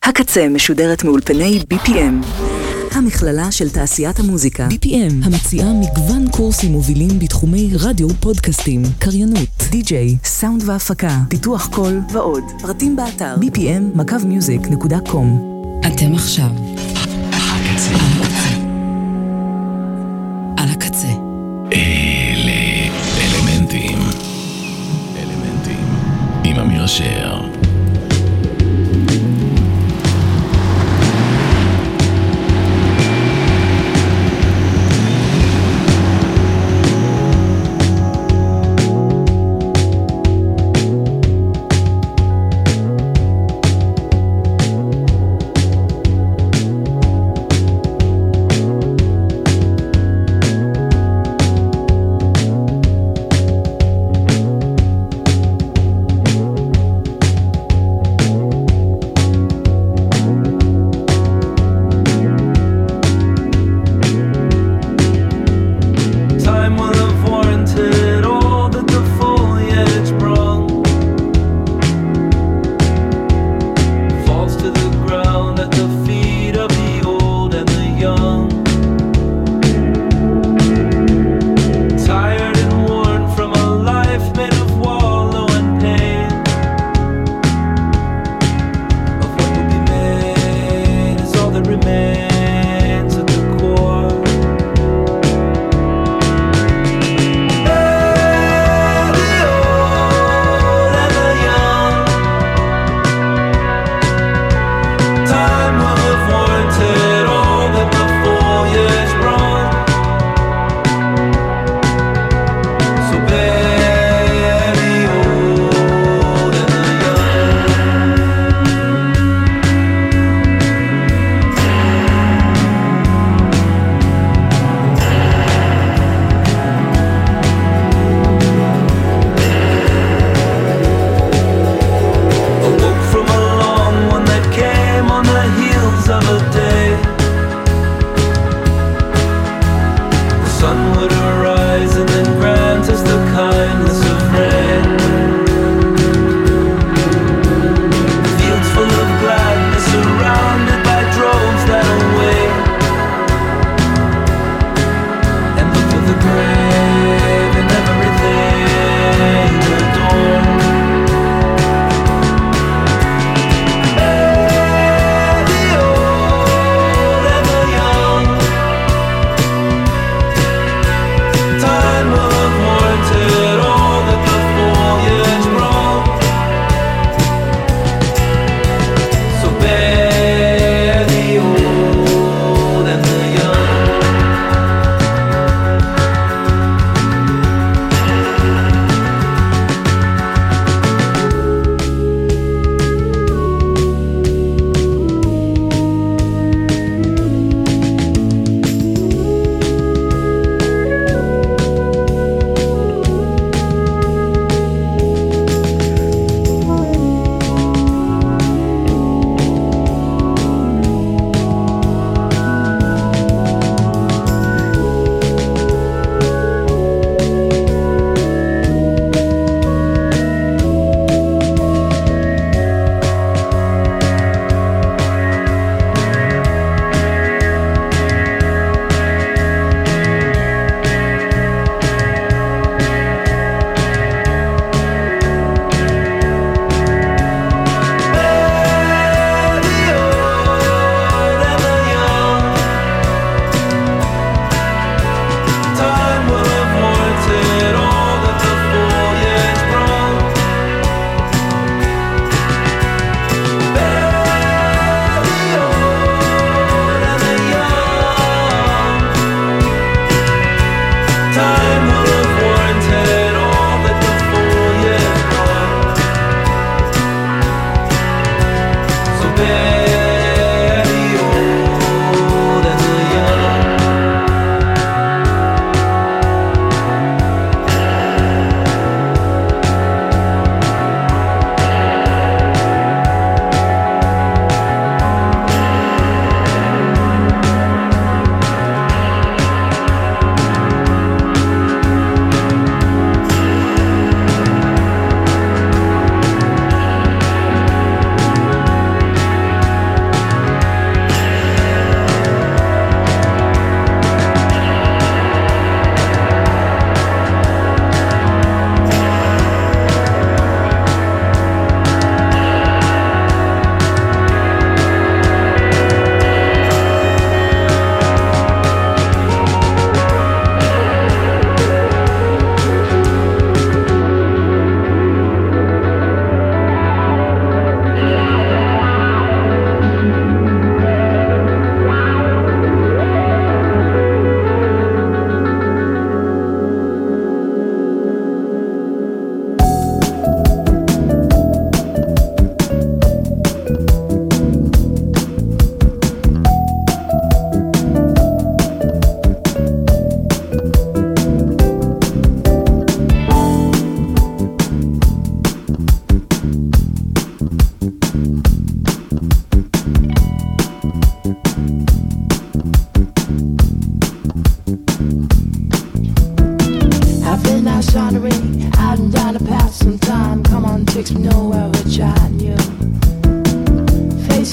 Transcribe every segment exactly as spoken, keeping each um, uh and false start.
הקצה משודרת מאולפני בי פי אם, המכללה של תעשיית המוזיקה. בי פי אם המציעה מגוון קורסים מובילים בתחומי רדיו, פודקאסטים, קריינות, די-ג'יי, סאונד והפקה, פיתוח קול ועוד. פרטים באתר בי פי אם מקו מיוזיק נקודה קום. אתם עכשיו הקצה. על הקצה. אלה אלמנטים. אלמנטים. עם אמיר שר.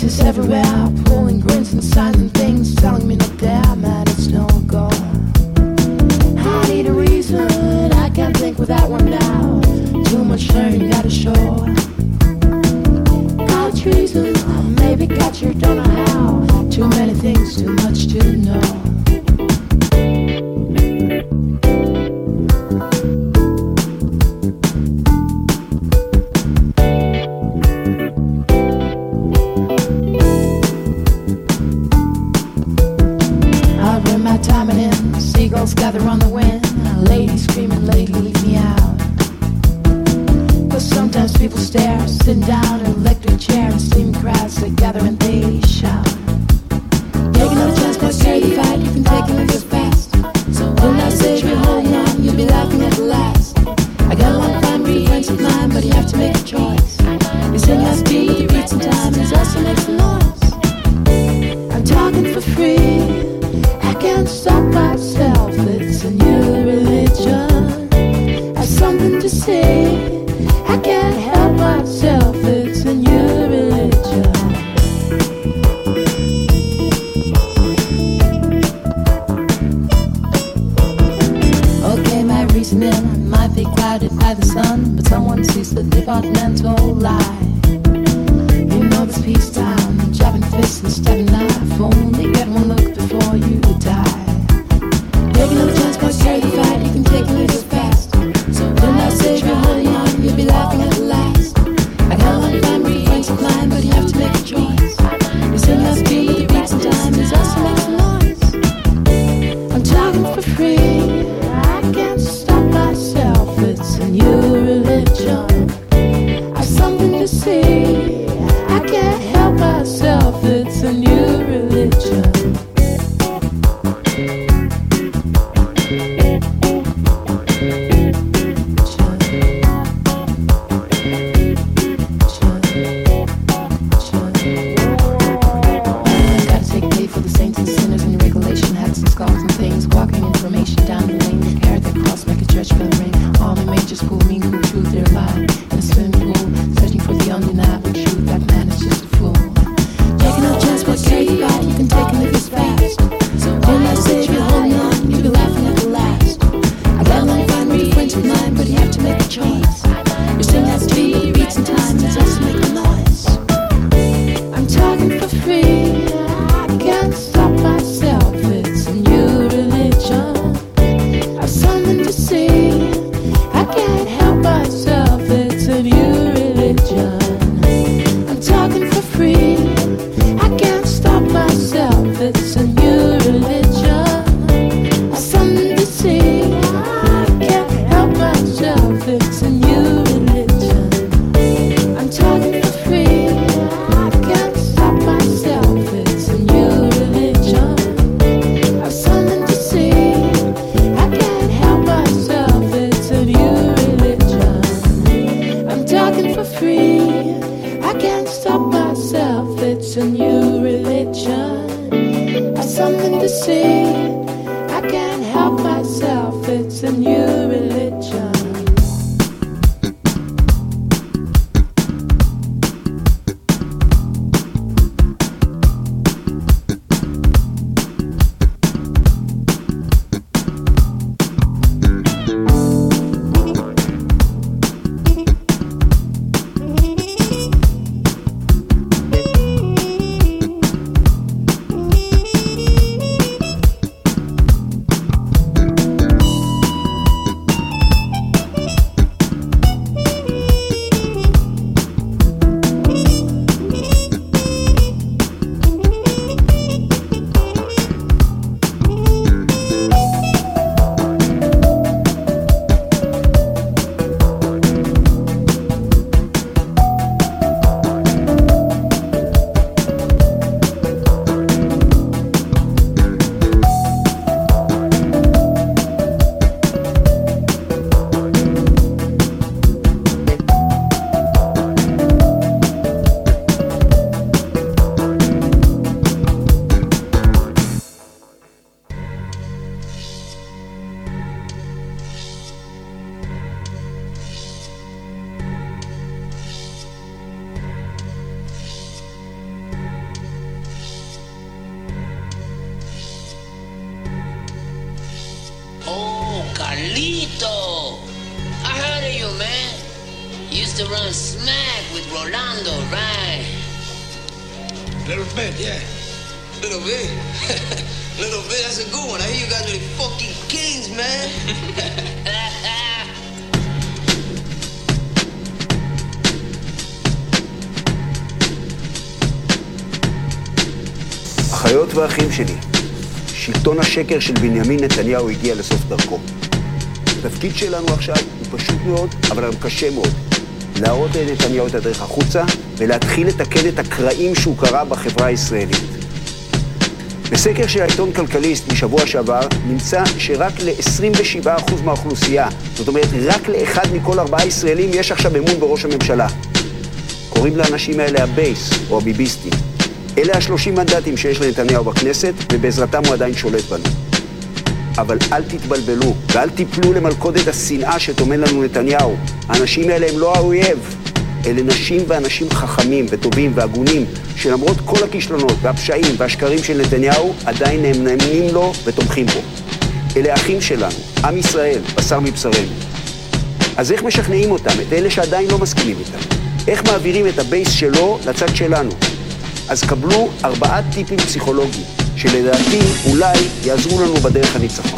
Faces everywhere, pulling grins and signs and things, telling me that they're mad, it's no go. I need a reason, I can't think without one now. Too much learning, gotta show. Got treason, maybe got you, don't know how. Too many things, too much to know. Gather on the wind, a lady screaming, lady, leave me out. But sometimes people stare, sitting down in an electric chair, and steaming crowds that gather and they shout. Take another chance, but certified, you can take it just fast. So when I say you're holding on, you'll be laughing at the last. I got a long time with friends of mine, but you have to make a choice. You sing that speed with the beats in time, and it also makes a noise. I'm talking for free, I can't stop myself. It's a new religion. I have something to say. I can't help myself. It's a new religion. Okay, my reasoning might be clouded by the sun, but someone sees the departmental lie. You know this peacetime, jabbing fists and stabbing knife. Only get one look before you die. Take another chance, but certified, you can take it as fast. So when I say you're holding on, you'll be laughing at the last. I got a long time with friends of mine, but you have to make a choice. You sing that speed with the beats in time, it also makes a noise. I'm talking for free, I can't stop myself. It's a new religion. I have something to say, I can't help myself. It's a new religion. Tito. I heard of you, man. You used to run smack with Rolando, right? Little bit, yeah. Little bit. Little bit, that's a good one. I hear you guys are the fucking kings, man. אחיות ואחים שלי, שלטון השקר של בנימין נתניהו הגיע לסוף דרכו. התפקיד שלנו עכשיו הוא פשוט מאוד, אבל גם קשה מאוד. להראות לנתניהו את הדרך החוצה ולהתחיל לתקן את הקרעים שהוא קרא בחברה הישראלית. בסקר של העיתון כלכליסט משבוע שעבר נמצא שרק ל-עשרים ושבעה אחוז מהאוכלוסייה, זאת אומרת רק לאחד מכל ארבעה ישראלים יש עכשיו אמון בראש הממשלה. קוראים לאנשים האלה הבייס או הביביסטים. אלה השלושים מנדטים שיש לנתניהו בכנסת ובעזרתם הוא עדיין שולט בנו. אבל אל תתבלבלו ואל תיפלו למלכודת השנאה שטומן לנו נתניהו. האנשים האלה הם לא האויב. אלה נשים ואנשים חכמים וטובים והגונים שלמרות כל הכישלונות והפשעים והשקרים של נתניהו עדיין נאמנים לו ותומכים בו. אלה אחים שלנו, עם ישראל, בשר מבשרנו. אז איך משכנעים אותם, את אלה שעדיין לא מסכימים איתם? איך מעבירים את הבייס שלו לצד שלנו? אז קבלו ארבעה טיפים פסיכולוגיים שלדעתי אולי יעזרו לנו בדרך הניצחון.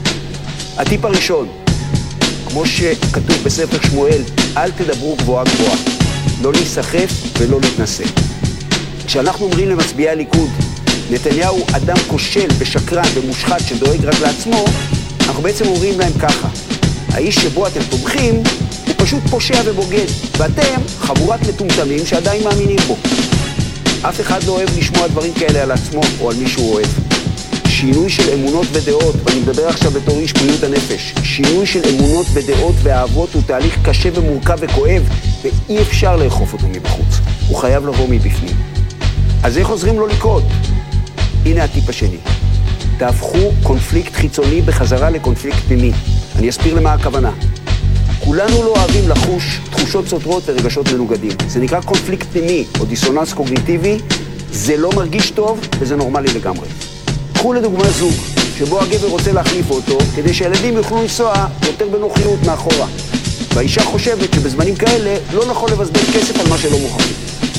הטיפ הראשון, כמו שכתוב בספר שמואל, אל תדברו גבוהה גבוהה, לא להיסחף ולא להתנסה. כשאנחנו אומרים למצביעי הליכוד, נתניהו אדם כושל ושקרן ומושחת שדואג רק לעצמו, אנחנו בעצם אומרים להם ככה, האיש שבו אתם תומכים הוא פשוט פושע ובוגד, ואתם חבורת מטומטמים שעדיין מאמינים בו. אף אחד לא אוהב לשמוע דברים כאלה על עצמו או על מי שהוא אוהב. שינוי של אמונות ודעות, ואני מדבר עכשיו בתור איש בריאות הנפש, שינוי של אמונות ודעות ואהבות הוא תהליך קשה ומורכב וכואב, ואי אפשר לאכוף אותו מבחוץ. הוא חייב לבוא מבפנים. אז איך עוזרים לו לקרות? הנה הטיפ השני. תהפכו קונפליקט חיצוני בחזרה לקונפליקט פנימי. אני אסביר למה הכוונה. כולנו לא אוהבים לחוש תחושות סותרות ורגשות מנוגדים. זה נקרא קונפליקט פנימי או דיסוננס קוגניטיבי. זה לא מרגיש טוב וזה נורמלי לגמרי. קחו לדוגמה זוג, שבו הגבר רוצה להחליף אותו כדי שהילדים יוכלו לנסוע יותר בנוחיות מאחורה. והאישה חושבת שבזמנים כאלה לא נכון לבזבז כסף על מה שלא מוכרחים.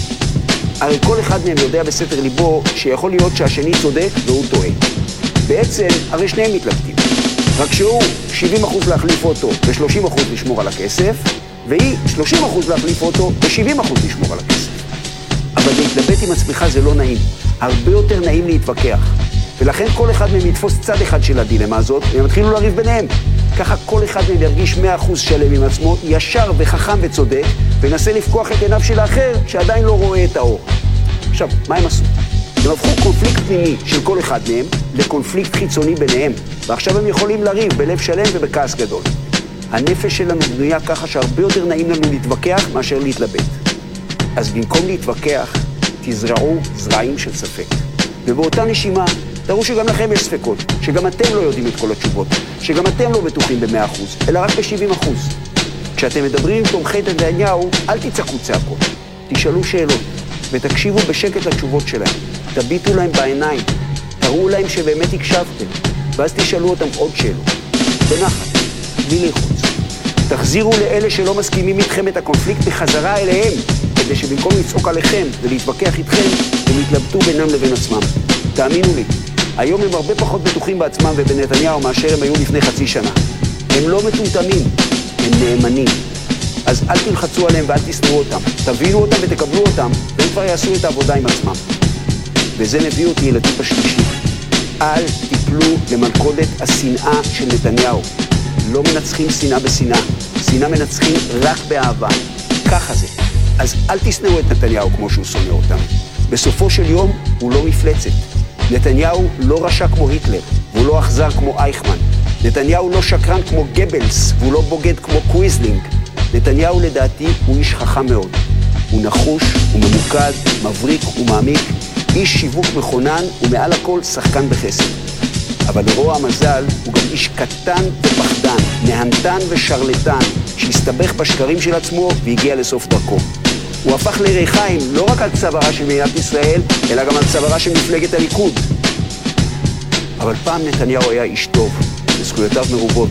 הרי כל אחד מהם יודע בסתר ליבו שיכול להיות שהשני צודק והוא טועה. בעצם הרי שניהם מתלבטים. רק שהוא שבעים אחוז להחליף אותו ו-שלושים אחוז לשמור על הכסף, והיא שלושים אחוז להחליף אותו ו-שבעים אחוז לשמור על הכסף. אבל להתלבט עם עצמך זה לא נעים. הרבה יותר נעים להתווכח. ולכן כל אחד מהם יתפוס צד אחד של הדילמה הזאת, והם התחילו לריב ביניהם. ככה כל אחד מהם ירגיש מאה אחוז שלם עם עצמו, ישר וחכם וצודק, ונסה לפקוח את עיניו של האחר שעדיין לא רואה את האור. עכשיו, מה הם עשו? הם הפכו קונפליקט פנימי של כל אחד מהם לקונפליקט חיצוני ביניהם, ועכשיו הם יכולים לריב בלב שלם ובכעס גדול. הנפש שלנו בנויה ככה שהרבה יותר נעים לנו להתווכח מאשר להתלבט. אז במקום להתווכח, תזרעו זרעים של ספק. ובאותה נשימה, תראו שגם לכם יש ספקות, שגם אתם לא יודעים את כל התשובות, שגם אתם לא בטוחים ב-מאה אחוז, אלא רק ב-שבעים אחוז. כשאתם מדברים עם תומכי נתניהו, אל תצעקו צעקות, תשאלו שאלות, ותקשיבו בשקט לתשובות שלהם. תביטו להם בעיניים, תראו להם שבאמת הקשבתם, ואז תשאלו אותם עוד שאלות. בנחת, בלי לחוץ. תחזירו לאלה שלא מסכימים איתכם את הקונפליקט בחזרה אליהם, כדי שבמקום לצעוק עליכם ולהתווכח איתכם, הם יתלבטו בינם לבין עצמם. תאמינו לי, היום הם הרבה פחות בטוחים בעצמם ובנתניהו מאשר הם היו לפני חצי שנה. הם לא מטומטמים, הם נאמנים. אז אל תלחצו עליהם ואל תסתרו אותם. תבינו אותם ותקבלו אותם, והם כבר יעשו את העבודה עם עצמם. וזה מביא אותי לטיפ השלישי. אל תיפלו למלכודת השנאה של נתניהו. לא מנצחים שנאה בשנאה. שנאה מנצחים רק באהבה. ככה זה. אז אל תשנאו את נתניהו כמו שהוא שונא אותם. בסופו של יום הוא לא מפלצת. נתניהו לא רשע כמו היטלר, והוא לא אכזר כמו אייכמן. נתניהו לא שקרן כמו גבלס, והוא לא בוגד כמו קוויזלינג. נתניהו לדעתי הוא איש חכם מאוד. הוא נחוש, הוא ממוקד, מבריק ומעמיק, איש שיווק מכונן ומעל הכל שחקן בחסד. אבל לרוע המזל הוא גם איש קטן ופחדן, נהנתן ושרלטן, שהסתבך בשקרים של עצמו והגיע לסוף דרכו. הוא הפך לריחיים לא רק על צווארה של מדינת ישראל, אלא גם על צווארה של מפלגת הליכוד. אבל פעם נתניהו היה איש טוב, וזכויותיו מרובות.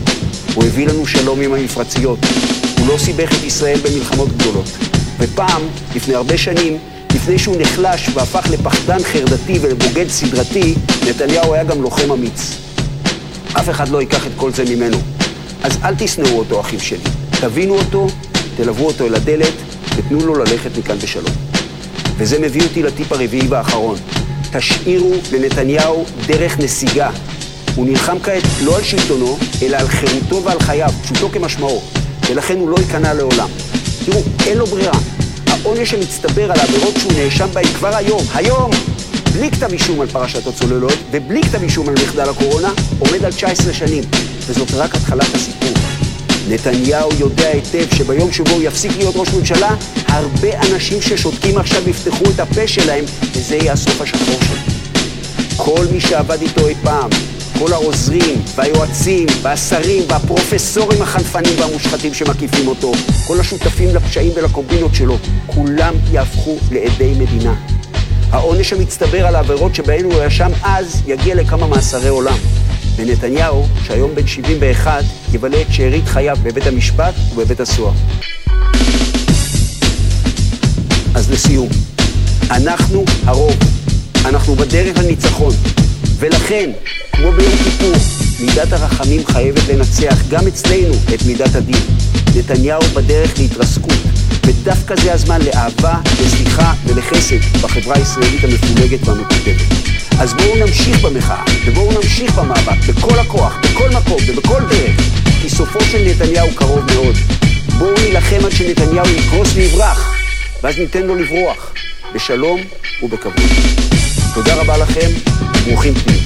הוא הביא לנו שלום עם המפרציות. הוא לא סיבך את ישראל במלחמות גדולות. ופעם, לפני הרבה שנים, לפני שהוא נחלש והפך לפחדן חרדתי ולבוגד סדרתי, נתניהו היה גם לוחם אמיץ. אף אחד לא ייקח את כל זה ממנו. אז אל תשנאו אותו, אחים שלי. תבינו אותו, תלוו אותו אל הדלת, ותנו לו ללכת מכאן בשלום. וזה מביא אותי לטיפ הרביעי והאחרון. תשאירו לנתניהו דרך נסיגה. הוא נלחם כעת לא על שלטונו, אלא על חירותו ועל חייו, פשוטו כמשמעו, ולכן הוא לא ייכנע לעולם. תראו, אין לו ברירה. העונש שמצטבר על העבירות שהוא נאשם בהן כבר היום, היום, בלי כתב אישום על פרשת הצוללות, ובלי כתב אישום על מחדל הקורונה, עומד על תשע עשרה שנים, וזאת רק התחלת הסיפור. נתניהו יודע היטב שביום שבו הוא יפסיק להיות ראש ממשלה, הרבה אנשים ששותקים עכשיו יפתחו את הפה שלהם, וזה יהיה הסוף השחור שלו. כל מי שעבד איתו אי פעם, כל העוזרים והיועצים והשרים והפרופסורים החנפנים והמושחתים שמקיפים אותו, כל השותפים לפשעים ולקומבינות שלו, כולם יהפכו לעדי מדינה. העונש המצטבר על העבירות שבהן הוא ישם אז יגיע לכמה מאסרי עולם. ונתניהו, שהיום בן שבעים ואחת, יבלה את שארית חייו בבית המשפט ובבית הסוהר. אז לסיום, אנחנו הרוב, אנחנו בדרך לניצחון, ולכן, כמו ביום כיפור, מידת הרחמים חייבת לנצח גם אצלנו את מידת הדין. נתניהו בדרך להתרסקות, ודווקא זה הזמן לאהבה, לסליחה ולחסד בחברה הישראלית המפולגת והמקוטבת. אז בואו נמשיך במחאה, ובואו נמשיך במאבק, בכל הכוח, בכל מקום ובכל דרך, כי סופו של נתניהו קרוב מאוד. בואו נילחם עד שנתניהו יקרוס ויברח, ואז ניתן לו לברוח, בשלום ובכבוד. תודה רבה לכם, ברוכים תהיו.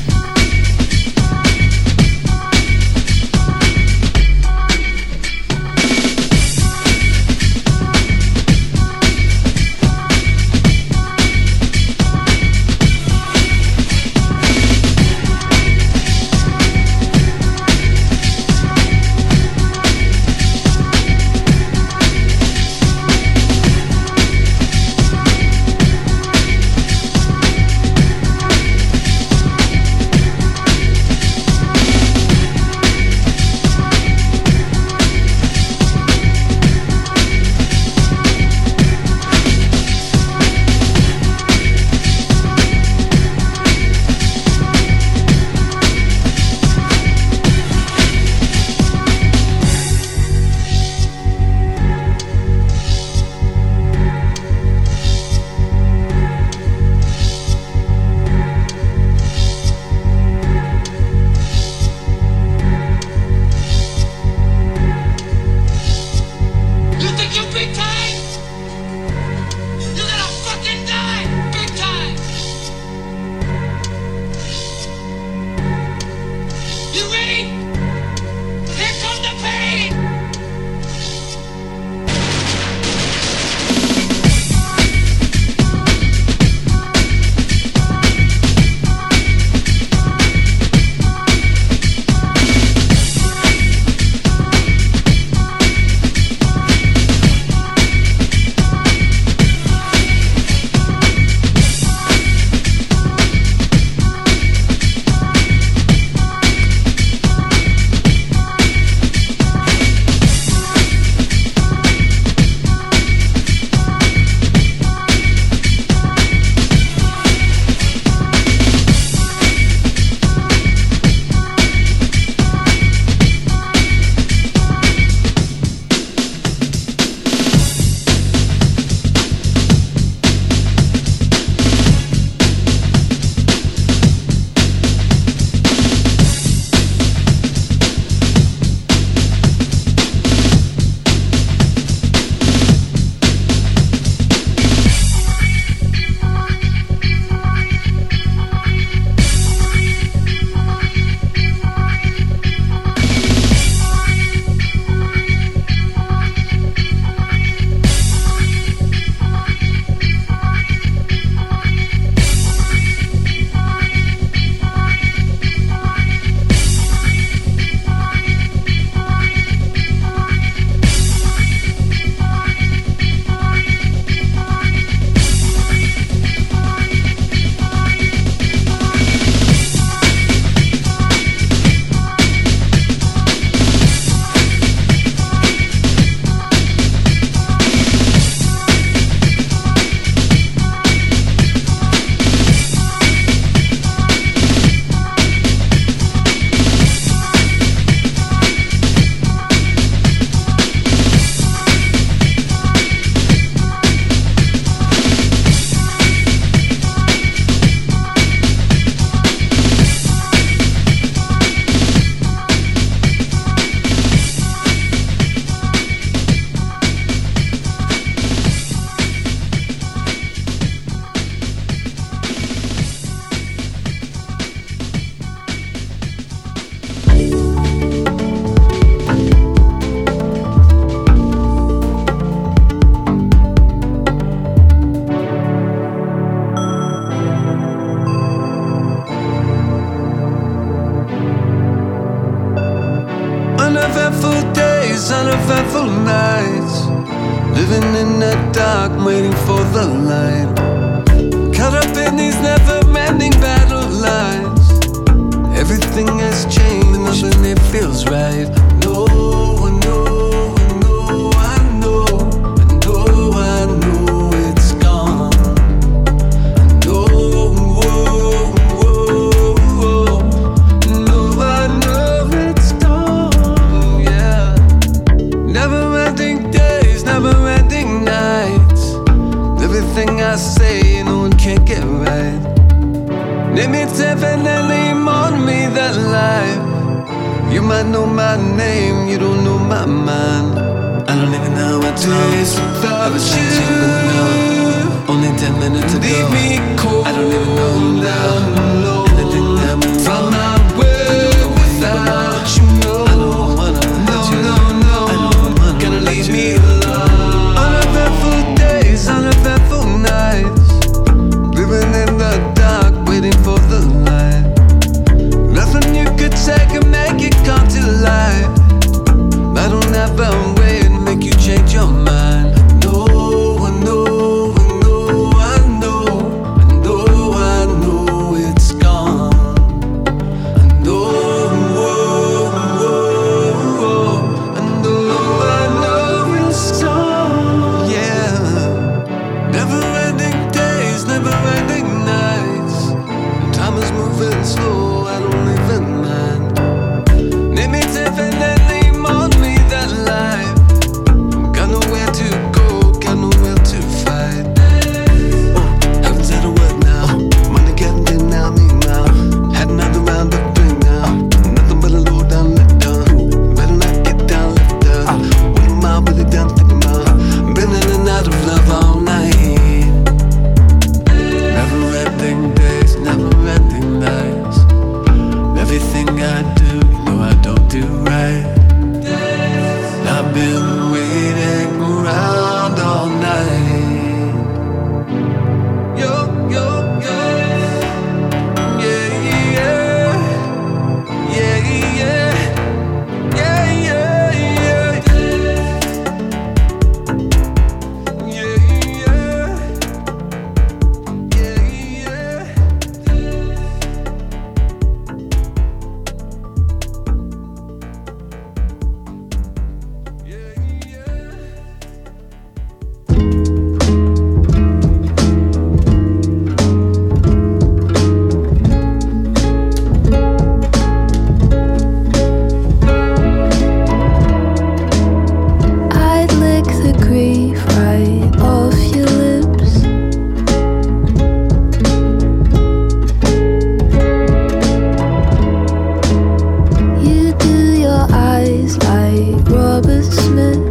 days, uneventful nights, living in the dark, waiting for the light. Caught up in these never-ending battle lines. Everything has changed, nothing it feels right. No, I know, I know, I know, I know, I know it's gone. I know, whoa, whoa, whoa. No, I know it's gone, yeah. Never-ending days, never-ending nights. Everything I say, no one can't get right. Name it definitely on me that life. You might know my name, you don't know my mind. I don't even know what days without you. Only ten minutes ago. Leave me cold. I don't even know now. Anything that went from my way without you. No, I don't wanna let you. No, no, no. Gonna leave me alone. Uneventful days, uneventful nights, living in the dark, waiting for the light. Nothing you could say can make it come to life. I don't have a way to make you change your mind. No, I know, I know, I know, I know, I know it's gone. I know, whoa, whoa, whoa. I know, I know it's gone. Yeah, never-ending days, never-ending nights. Time is moving slow, I don't even mind. Name it definitely on me that life. Got nowhere to go, got nowhere to fight. Oh, haven't said a word now. Money getting in now, me now. Had another round of three now. Nothing but a low down, let down. Better not get down, left down. What am I really done thinking about? Been in and out of love all night. Never-ending days, never-ending nights. Everything I do, you know I don't do right. I've been waiting around all night. Yo, yo, yo. Yeah, yeah. Yeah, yeah. Yeah, yeah, yeah. Yeah, yeah. Yeah, yeah. I'd lick the grief right off your lips. You do your eyes like Robert Smith.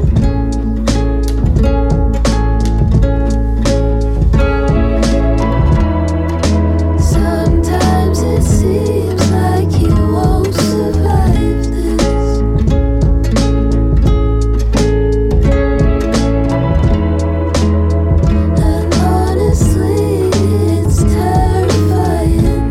Sometimes it seems like you won't survive this. And honestly, it's terrifying.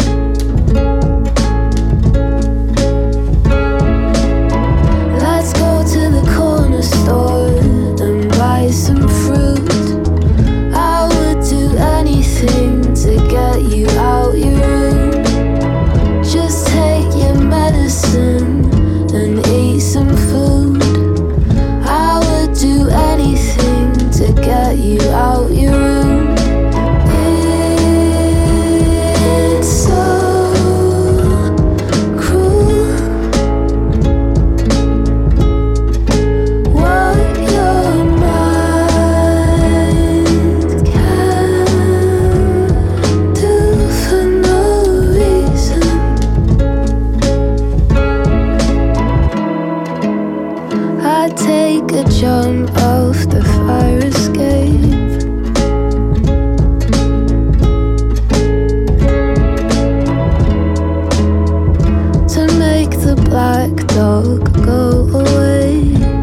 Let's go to the corner store and buy some fruit. I would do anything to get you out your room. Just take your medicine and eat some food. I would do anything to get you out your room. It's so cruel what your mind can do for no reason. I'd take a jump off the fire escape. To make the black dog go away.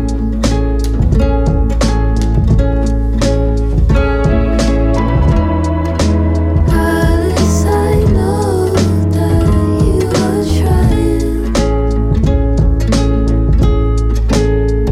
Alice, I know that you are trying.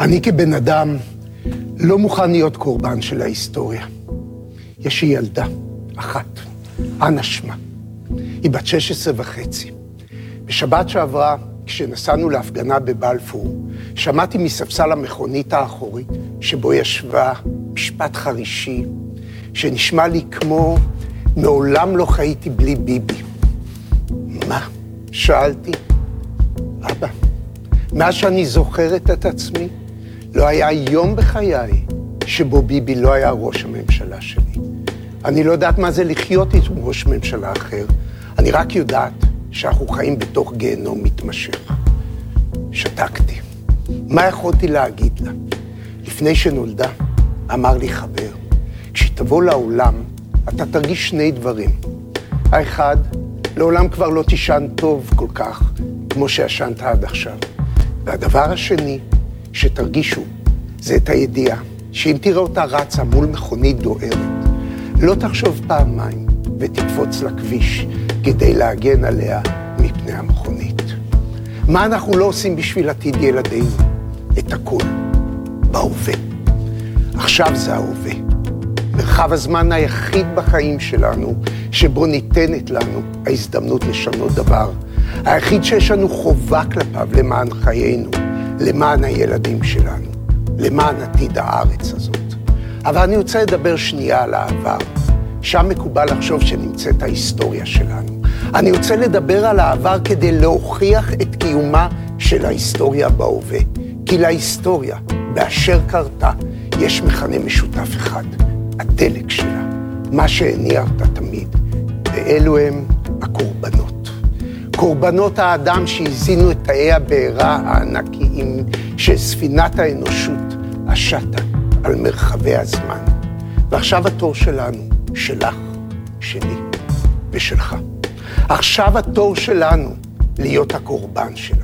אני כבן אדם לא מוכן להיות קורבן של ההיסטוריה. יש לי ילדה, אחת, אנה שמה. היא בת שש עשרה וחצי. בשבת שעברה, כשנסענו להפגנה בבלפור, שמעתי מספסל המכונית האחורית, שבו ישבה משפט חרישי, שנשמע לי כמו מעולם לא חייתי בלי ביבי. מה? שאלתי. אבא, מאז שאני זוכרת את עצמי, לא היה יום בחיי שבו ביבי לא היה ראש הממשלה שלי. אני לא יודעת מה זה לחיות עם ראש ממשלה אחר, אני רק יודעת שאנחנו חיים בתוך גיהנום מתמשך. שתקתי. מה יכולתי להגיד לה? לפני שנולדה, אמר לי חבר, כשתבוא לעולם, אתה תרגיש שני דברים. האחד, לעולם כבר לא תישן טוב כל כך, כמו שישנת עד עכשיו. והדבר השני, שתרגישו, זה את הידיעה, שאם תראה אותה רצה מול מכונית דוהרת, לא תחשוב פעמיים ותקפוץ לכביש כדי להגן עליה מפני המכונית. מה אנחנו לא עושים בשביל עתיד ילדינו? את הכל, בהווה. עכשיו זה ההווה. מרחב הזמן היחיד בחיים שלנו, שבו ניתנת לנו ההזדמנות לשנות דבר. היחיד שיש לנו חובה כלפיו למען חיינו, למען הילדים שלנו, למען עתיד הארץ הזאת. אבל אני רוצה לדבר שנייה על העבר. שם מקובל לחשוב שנמצאת ההיסטוריה שלנו. אני רוצה לדבר על העבר כדי להוכיח את קיומה של ההיסטוריה בהווה. כי להיסטוריה, באשר קרתה, יש מכנה משותף אחד, הדלק שלה, מה שהניע אותה תמיד. ואלו הם הקורבנות. קורבנות האדם שהזינו את תאי הבעירה הענקיים של ספינת האנושות השטה על מרחבי הזמן. ועכשיו התור שלנו, שלך, שלי ושלך. עכשיו התור שלנו להיות הקורבן שלה.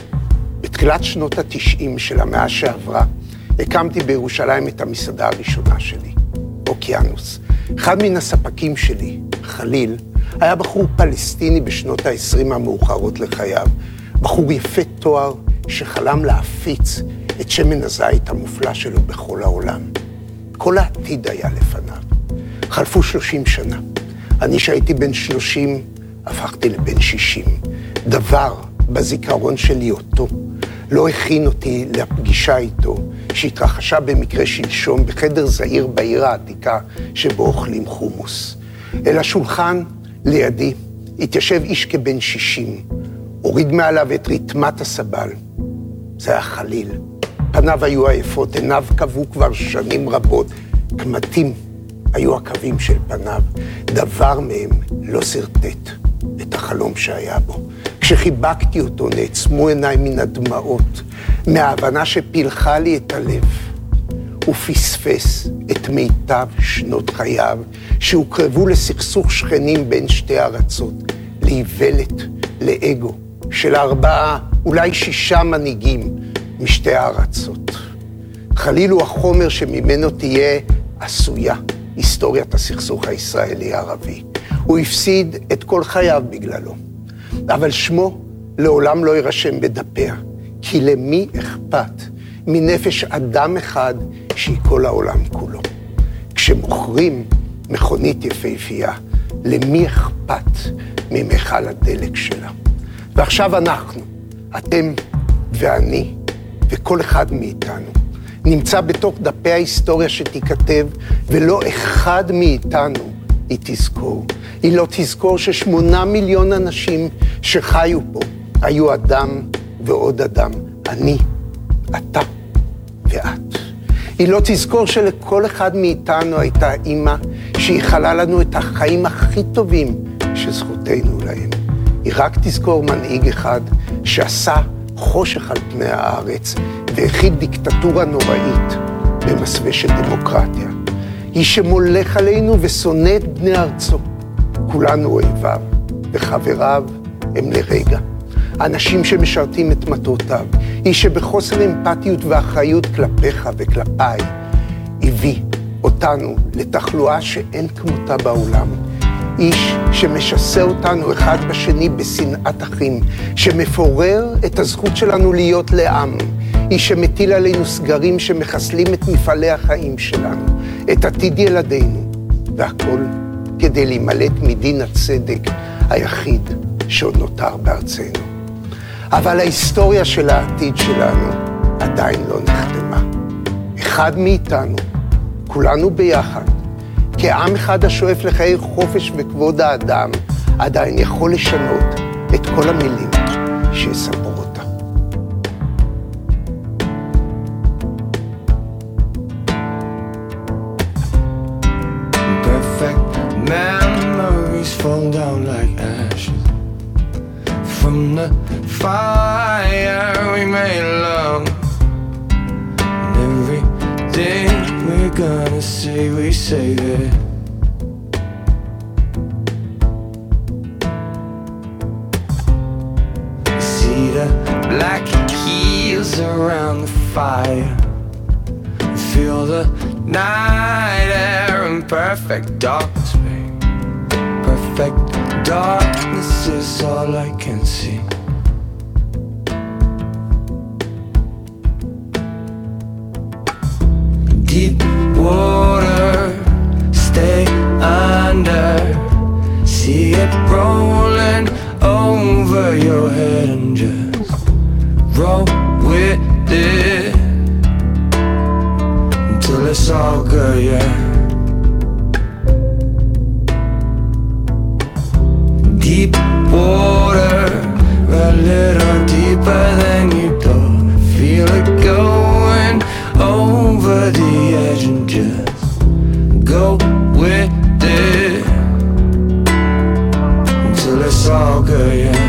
בתחילת שנות התשעים של המאה שעברה, הקמתי בירושלים את המסעדה הראשונה שלי, אוקיינוס. אחד מן הספקים שלי, חליל, היה בחור פלסטיני בשנות ה-עשרים המאוחרות לחייו. בחור יפה תואר שחלם להפיץ את שמן הזית המופלא שלו בכל העולם. כל העתיד היה לפניו. חלפו שלושים שנה. אני שהייתי בן שלושים, הפכתי לבן שישים. דבר בזיכרון שלי אותו לא הכין אותי לפגישה איתו, שהתרחשה במקרה שלשום בחדר זעיר בעיר העתיקה שבו אוכלים חומוס. אל השולחן לידי התיישב איש כבן שישים, הוריד מעליו את רתמת הסבל. זה היה חליל. פניו היו עייפות, עיניו קבעו כבר שנים רבות. קמטים היו הקווים של פניו. דבר מהם לא סרטט את החלום שהיה בו. כשחיבקתי אותו נעצמו עיניי מן הדמעות, מההבנה שפילחה לי את הלב. הוא פספס את מיטב שנות חייו, שהוקרבו לסכסוך שכנים בין שתי ארצות, להיוולת, לאגו, של ארבעה, אולי שישה מנהיגים משתי הארצות. חליל הוא החומר שממנו תהיה עשויה היסטוריית הסכסוך הישראלי-ערבי. הוא הפסיד את כל חייו בגללו, אבל שמו לעולם לא יירשם בדפיה, כי למי אכפת מנפש אדם אחד שהיא כל העולם כולו. כשמוכרים מכונית יפהפייה, למי אכפת ממכל הדלק שלה? ועכשיו אנחנו, אתם ואני וכל אחד מאיתנו, נמצא בתוך דפי ההיסטוריה שתיכתב, ולא אחד מאיתנו היא תזכור. היא לא תזכור ששמונה מיליון אנשים שחיו פה היו אדם ועוד אדם, אני, אתה ואת. היא לא תזכור שלכל אחד מאיתנו הייתה אימא שיחלה לנו את החיים הכי טובים שזכותנו להם. היא רק תזכור מנהיג אחד שעשה חושך על פני הארץ והכיל דיקטטורה נוראית במסווה של דמוקרטיה. היא שמולך עלינו ושונא את בני ארצו. כולנו אויביו וחבריו הם לרגע. אנשים שמשרתים את מטרותיו. היא שבחוסר אמפתיות ואחריות כלפיך וכלפיי הביא אותנו לתחלואה שאין כמותה בעולם. איש שמשסה אותנו אחד בשני בשנאת אחים, שמפורר את הזכות שלנו להיות לעם, היא שמטיל עלינו סגרים שמחסלים את מפעלי החיים שלנו, את עתיד ילדינו, והכל כדי להימלט מדין הצדק היחיד שעוד נותר בארצנו. אבל ההיסטוריה של העתיד שלנו עדיין לא נחתמה. אחד מאיתנו, כולנו ביחד, כעם אחד השואף לחיי חופש וכבוד האדם, עדיין יכול לשנות את כל המילים שיספרו אותה. Perfect memories fall down like ashes from the fire we made love. And everything we're gonna say, we say it. See the black heels around the fire, feel the night air in perfect darkness, babe. Perfect darkness is all I can see. Deep water, stay under, see it rolling over your head and just roll with it until it's all good, yeah. Deep water, a little deeper than you thought. Feel it going over the edge and just go with it until it's all good, yeah.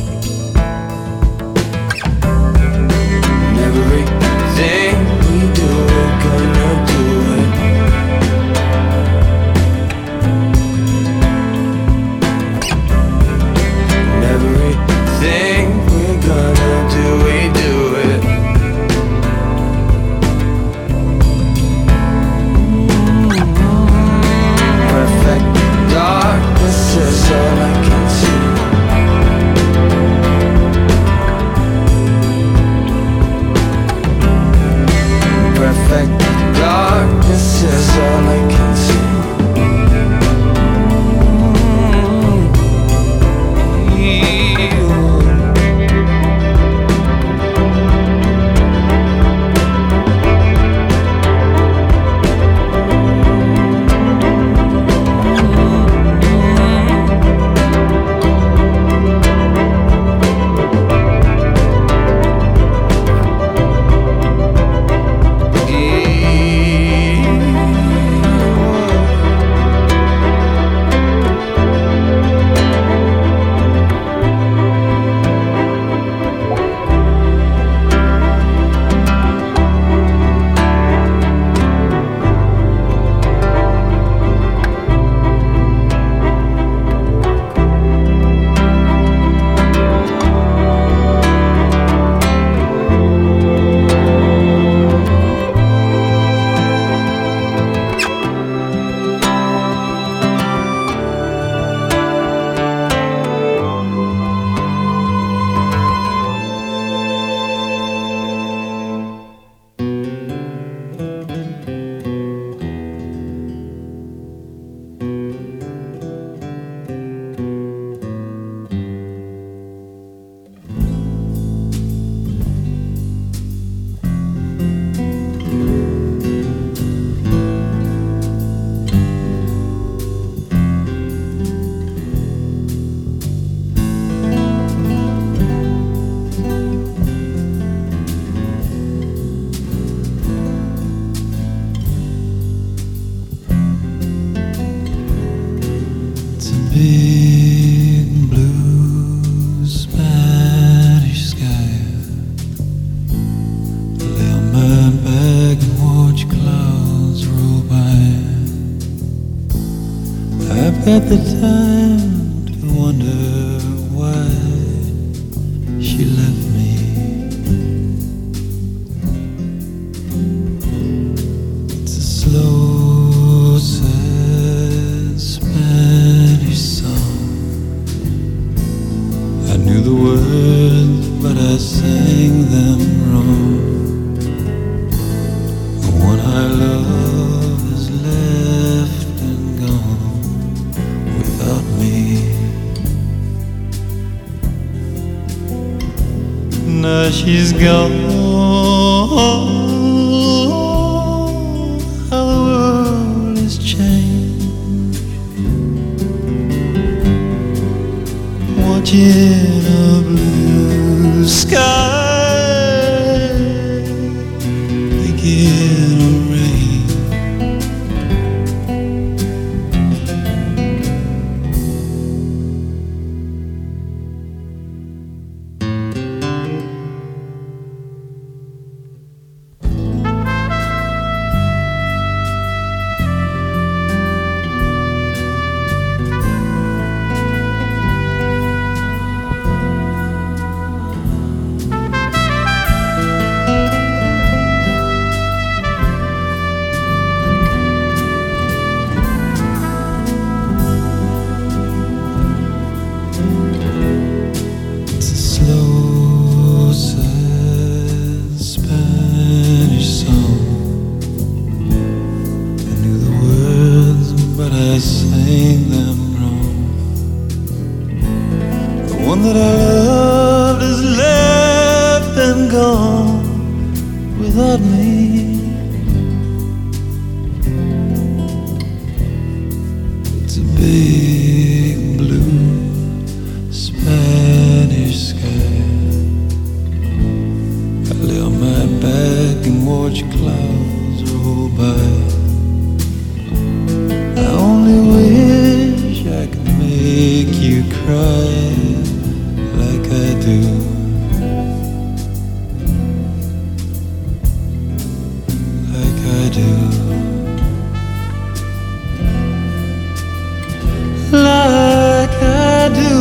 Everything we do got the time to wonder why she left me. It's a slow, sad Spanish song. I knew the words, but I sang them wrong. The one I love is left and gone without me. Now she's gone. How the world has changed. Watching a blue sky begin to rain. It's a slow, sad Spanish song. I knew the words, but I sang them wrong. The one that I loved is left and gone without me. It's a big blue Spanish sky. I lay on my back and watch clouds roll by. I only wish I could make you cry like I do. Like I do. Like I do.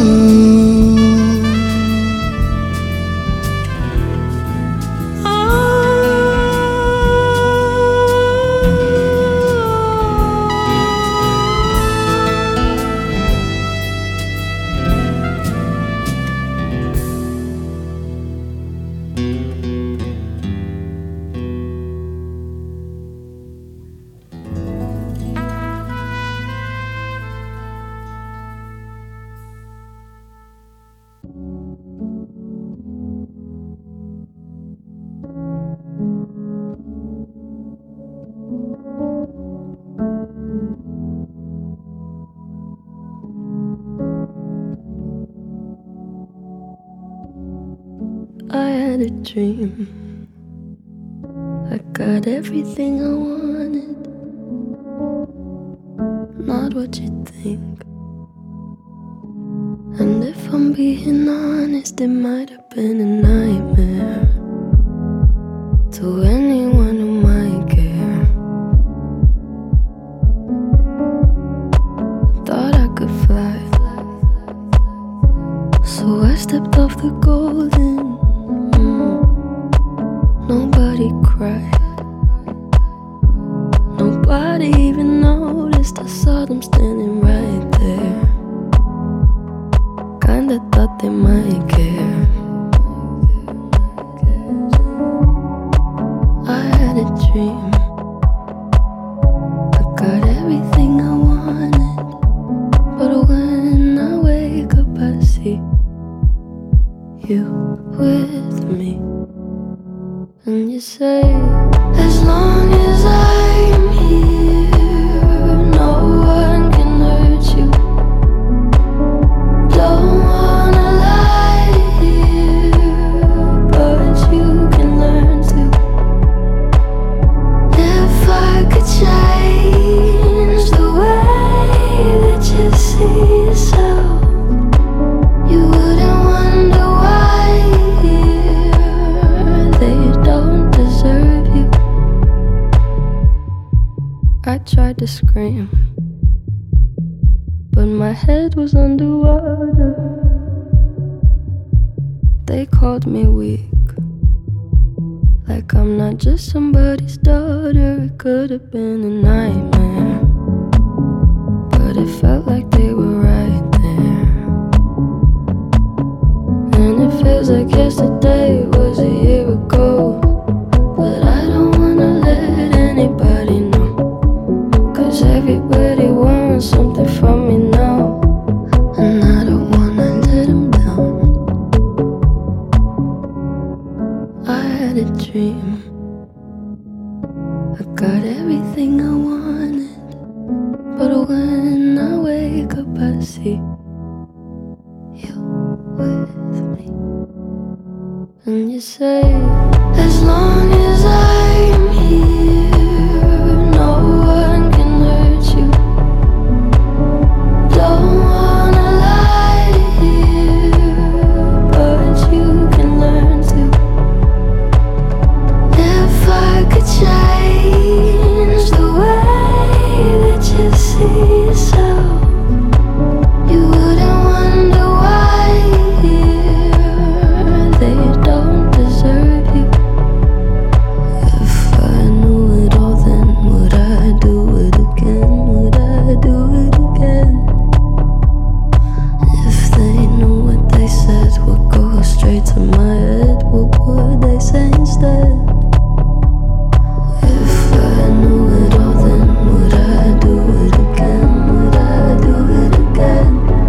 I had a dream. I got everything I wanted. Not what you think. And if I'm being honest, it might have been a nightmare to anyone who might care. Thought I could fly, so I stepped off the golden. mm. Nobody cried, nobody even noticed. I saw them standing right there. Kinda thought they might care. I had a dream. I got everything I wanted, but when I wake up I see you with me. And you say, as long as I'm here, no one can hurt you. Don't wanna lie here, but you can learn to. If I could change the way that you see yourself, you wouldn't wonder why they don't deserve you. I tried to scream, but but my head was underwater. They called me weak, like I'm not just somebody's daughter. It could have been a nightmare, but it felt like they were right there. And it feels like yesterday was a year ago, but I don't wanna let anybody know, 'cause everybody wants something from me now, and I don't wanna let them down. I had a dream, I got everything I wanted, but when I wake up I see you with me. And you say, as long as I'm here, no one can hurt you. Don't wanna lie here, but you can learn to. If I could change the way that you see yourself, you wouldn't wonder why here they don't deserve you. If I knew it all, then would I do it again? Would I do it again? If they knew what they said would go straight to my head, what would they say instead? If I knew it all, then would I do it again? Would I do it again?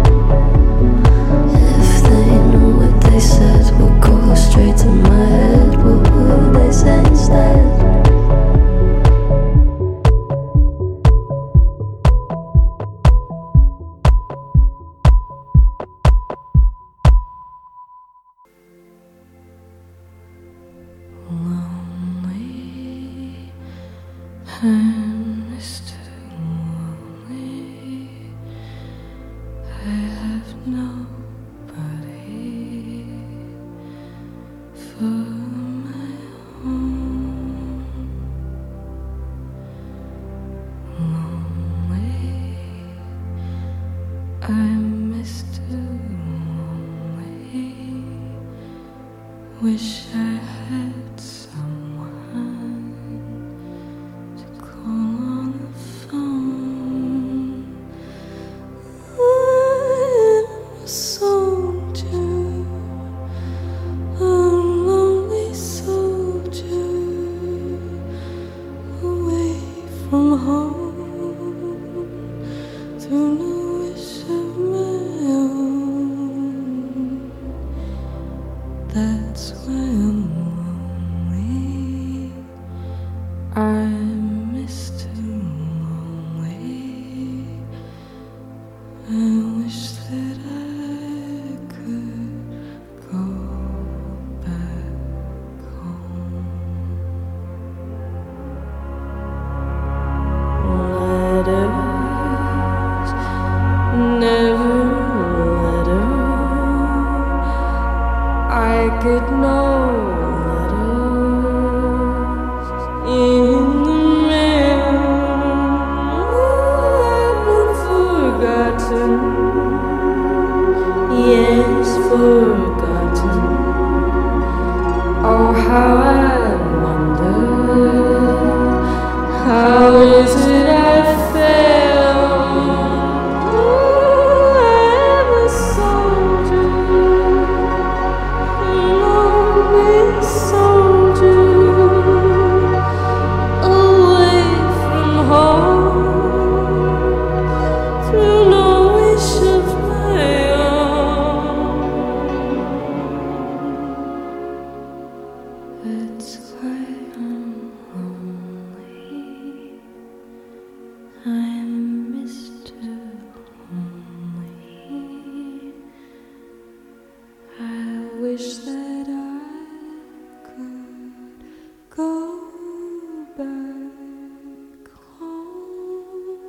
If they knew what they said would go straight to my head, what would they say instead? Lonely, I'm still lonely. I have nobody for my own. Lonely, I'm still lonely. Wish I had someone to call on the phone. I'm a soldier, a lonely soldier, away from home, through no wish of my own. That's why I'm lonely. I'm Mister Lonely. I wish that I could go back home. Letters, never letter. I get no letters in the mail. I've been forgotten, yes, forgotten. Oh, how I wonder, how is it I fell? Oh, I'm a soldier, lonely soldier, away from home, through no wish of my own. That's why I'm lonely. I'm Mister Lonely. I wish that I could go back home.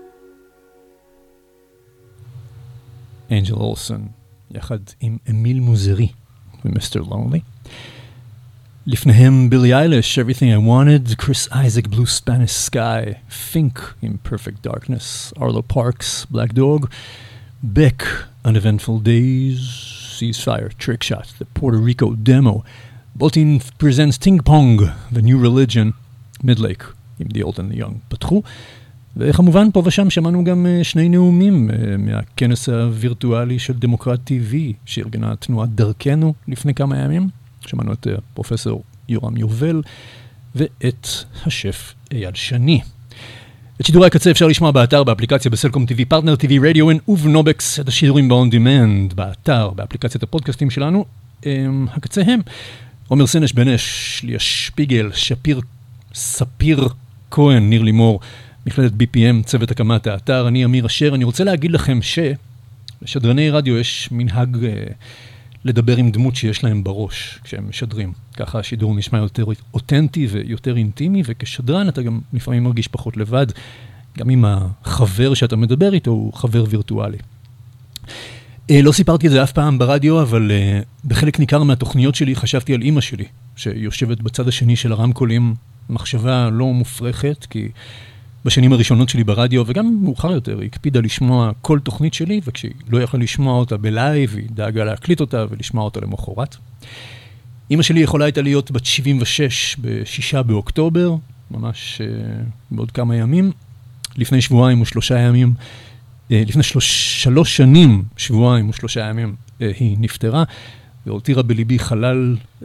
אנג'ל אולסון, יחד עם אמיל מוזרי ומיסטר לונלי. לפניהם בילי אייליש, Everything I Wanted, Chris Isaac, Blue Spanish Sky, Fink עם Perfect Darkness, Arlo Parks, Black Dog, Beck, Uneventful Days, Ceasefire, Trick Shot, The Puerto Rico Demo, Boltin presents Ting Pong, The New Religion, Midlake, עם The Old and the Young פתחו, וכמובן פה ושם שמענו גם שני נאומים מהכנס הווירטואלי של דמוקרט טי וי, שארגנה תנועת דרכנו לפני כמה ימים. שמענו את פרופסור יורם יובל ואת השף אייל שני. את שידורי הקצה אפשר לשמוע באתר, באפליקציה, בסלקום טי וי, פרטנר טי וי, רדיו אן ובנובקס, את השידורים ב-on demand, באתר, באפליקציית הפודקאסטים שלנו. הקצה הם עומר סנש בנש, ליה שפיגל, שפיר, ספיר כהן, ניר לימור, מכללת בי פי אם, צוות הקמת האתר, אני אמיר אשר. אני רוצה להגיד לכם שלשדרני רדיו יש מנהג אה, לדבר עם דמות שיש להם בראש כשהם משדרים. ככה השידור נשמע יותר אותנטי ויותר אינטימי, וכשדרן אתה גם לפעמים מרגיש פחות לבד, גם אם החבר שאתה מדבר איתו הוא חבר וירטואלי. אה, לא סיפרתי את זה אף פעם ברדיו, אבל אה, בחלק ניכר מהתוכניות שלי חשבתי על אמא שלי, שיושבת בצד השני של הרמקולים, מחשבה לא מופרכת, כי בשנים הראשונות שלי ברדיו, וגם מאוחר יותר, היא הקפידה לשמוע כל תוכנית שלי, וכשהיא לא יכלה לשמוע אותה בלייב, היא דאגה להקליט אותה ולשמוע אותה למחרת. אמא שלי יכולה הייתה להיות בת שבעים ושש בשישה באוקטובר, ממש uh, בעוד כמה ימים. לפני שבועיים ושלושה ימים, uh, לפני שלוש, שלוש שנים, שבועיים ושלושה ימים, uh, היא נפטרה, והותירה בליבי חלל uh,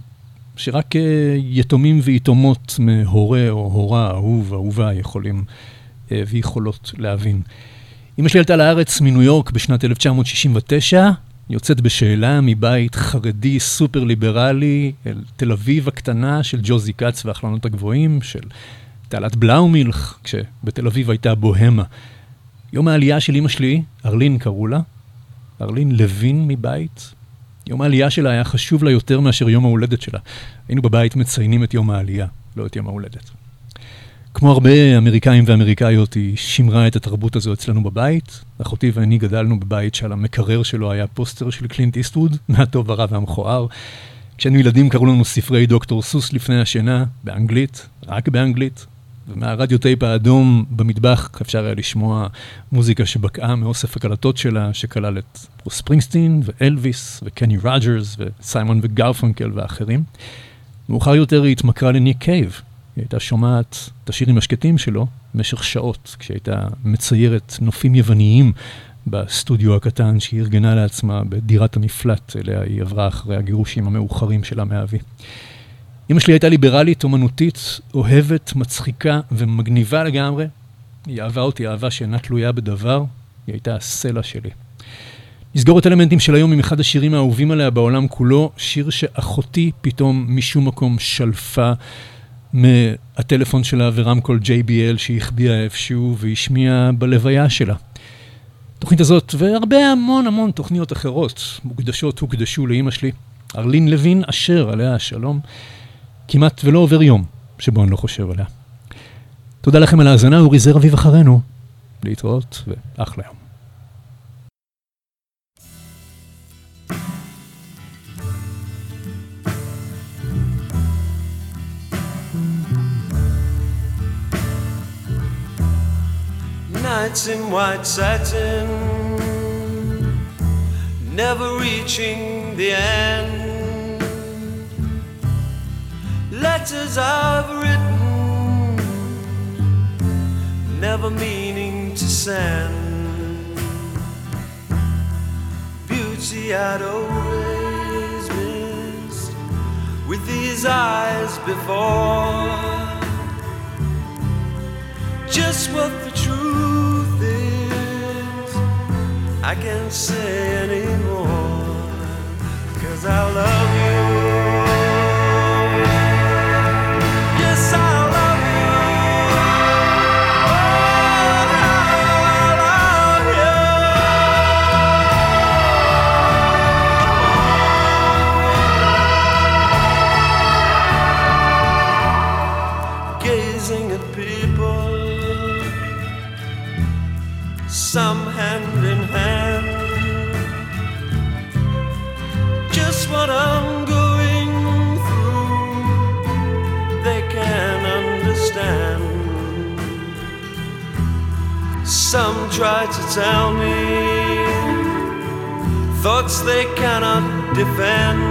שרק יתומים ויתומות מהורה או הורה, אהוב, אהובה, יכולים ויכולות להבין. אמא שלי עלתה לארץ מניו יורק בשנת אלף תשע מאות שישים ותשע, יוצאת בשאלה מבית חרדי סופר ליברלי, אל תל אביב הקטנה של ג'וזי קאץ והחלונות הגבוהים, של תעלת בלאומילך, כשבתל אביב הייתה בוהמה. יום העלייה של אמא שלי, ארלין קראו לה, ארלין לוין מבית, יום העלייה שלה היה חשוב לה יותר מאשר יום ההולדת שלה. היינו בבית מציינים את יום העלייה, לא את יום ההולדת. כמו הרבה אמריקאים ואמריקאיות, היא שמרה את התרבות הזו אצלנו בבית. אחותי ואני גדלנו בבית שעל המקרר שלו היה פוסטר של קלינט איסטווד, מהטוב הרע והמכוער. כשהיינו ילדים קראו לנו ספרי דוקטור סוס לפני השינה, באנגלית, רק באנגלית. ומהרדיו טייפ האדום במטבח אפשר היה לשמוע מוזיקה שבקעה מאוסף הקלטות שלה, שכלל את ברוס ספרינגסטין ואלוויס וקני רוג'רס וסיימון וגרפונקל ואחרים. מאוחר יותר היא התמכרה לניק קייב. היא הייתה שומעת את השירים השקטים שלו במשך שעות, כשהייתה מציירת נופים יווניים בסטודיו הקטן שהיא ארגנה לעצמה בדירת המפלט, אליה היא עברה אחרי הגירושים המאוחרים שלה מאבי. אמא שלי הייתה ליברלית, אומנותית, אוהבת, מצחיקה ומגניבה לגמרי. היא אהבה אותי, אהבה שאינה תלויה בדבר. היא הייתה הסלע שלי. נסגור את אלמנטים של היום עם אחד השירים האהובים עליה בעולם כולו, שיר שאחותי פתאום משום מקום שלפה מהטלפון שלה ורמקול ג'יי בי אל שהחביאה איפשהו והשמיעה בלוויה שלה. התוכנית הזאת והרבה המון המון תוכניות אחרות מוקדשות הוקדשו לאמא שלי. ארלין לוין אשר, עליה השלום. כמעט ולא עובר יום שבו אני לא חושב עליה. תודה לכם על ההאזנה, אורי זר אביב אחרינו. להתראות ואחלה יום. Nights in white satin, never reaching the end. Letters I've written, never meaning to send. Beauty I'd always missed with these eyes before. Just what the truth is, I can't say anymore, 'cause I love you. Some hand in hand, just what I'm going through, they can understand. Some try to tell me thoughts they cannot defend.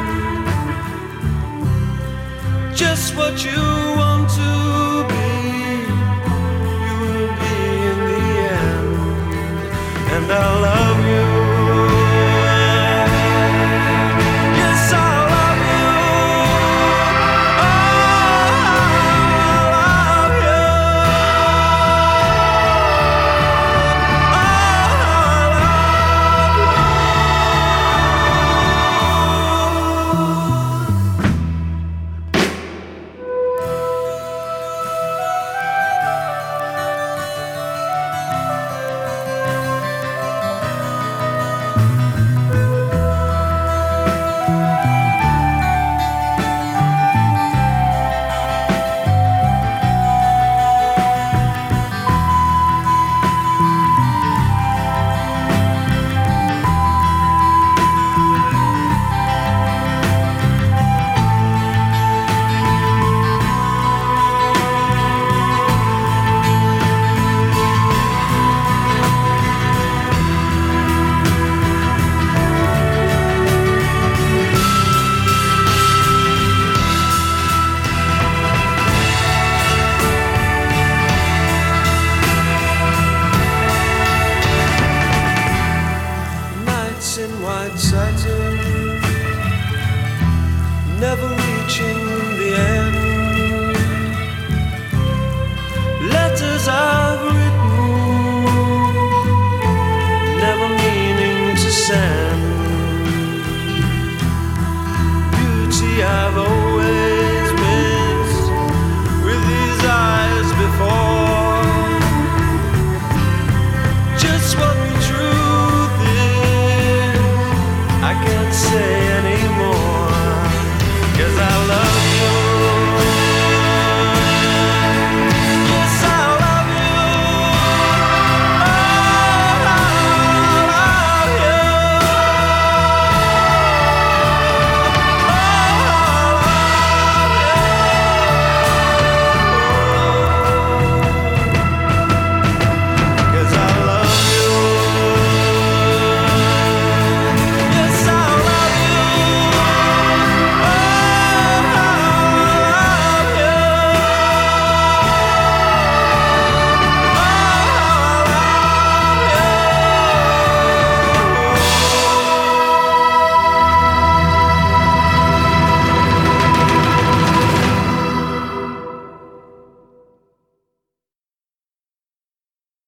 Just what you want to be, you will be in the end. And I love